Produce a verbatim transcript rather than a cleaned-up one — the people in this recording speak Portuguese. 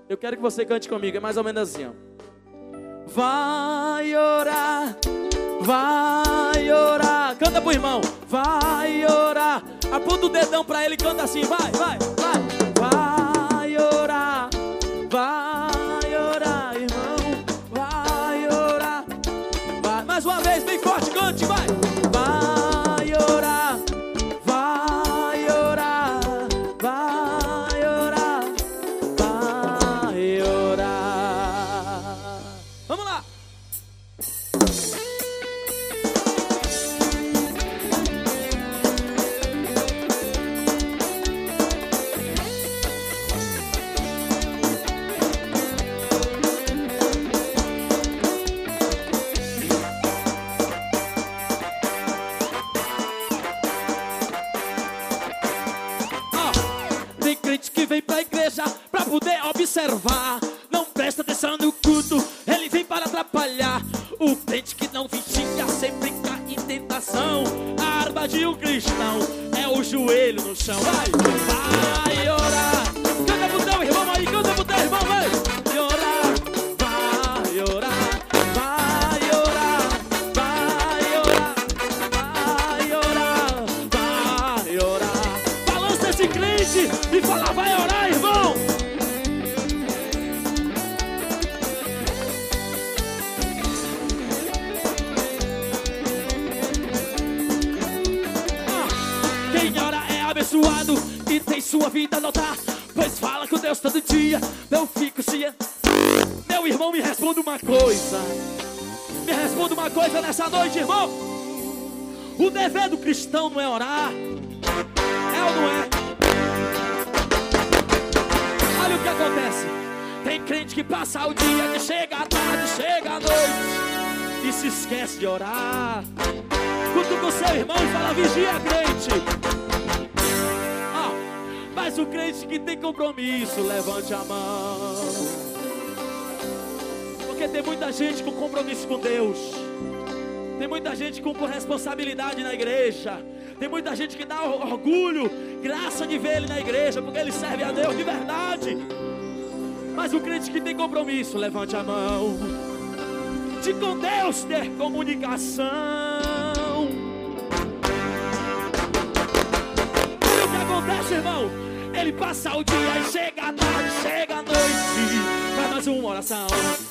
Eu quero que você cante comigo, é mais ou menos assim, ó. Vai orar, vai orar. Canta pro irmão. Vai orar. Aponta o dedão pra ele e canta assim. Vai, vai, vai. Vai orar, vai orar, irmão. Vai orar. Vai. Mais uma vez, bem forte, cante, vai. Vai orar, vai orar, vai orar, vai orar. Vamos lá. Tem crente que vem pra igreja pra poder observar. Não presta atenção no culto, ele vem para atrapalhar. O crente que não vigia sempre cai em tentação. A arma de um cristão é o joelho no chão. Vai, vai orar. Canta pro teu irmão aí, canta pro teu irmão, vai. Vai orar, vai orar, vai orar, vai orar, vai orar, vai orar. Balança esse crente e fala, vai orar, irmão. Ah, quem ora é abençoado e tem sua vida notar, pois fala com Deus todo dia. Não fico se... Meu irmão, me responda uma coisa. Me responda uma coisa nessa noite, irmão. O dever do cristão não é orar? É ou não é? Olha o que acontece. Tem crente que passa o dia, que chega à tarde, chega à noite e se esquece de orar. Cutuca o seu irmão e fala, vigia, crente. Ah, mas o crente que tem compromisso, levante a mão. Porque tem muita gente com compromisso com Deus. Tem muita gente com responsabilidade na igreja. Tem muita gente que dá orgulho, graça de ver ele na igreja, porque ele serve a Deus de verdade. Mas o crente que tem compromisso, levante a mão. De com Deus ter comunicação. Olha o que acontece, irmão. Ele passa o dia e chega à tarde, chega à noite, faz mais uma oração.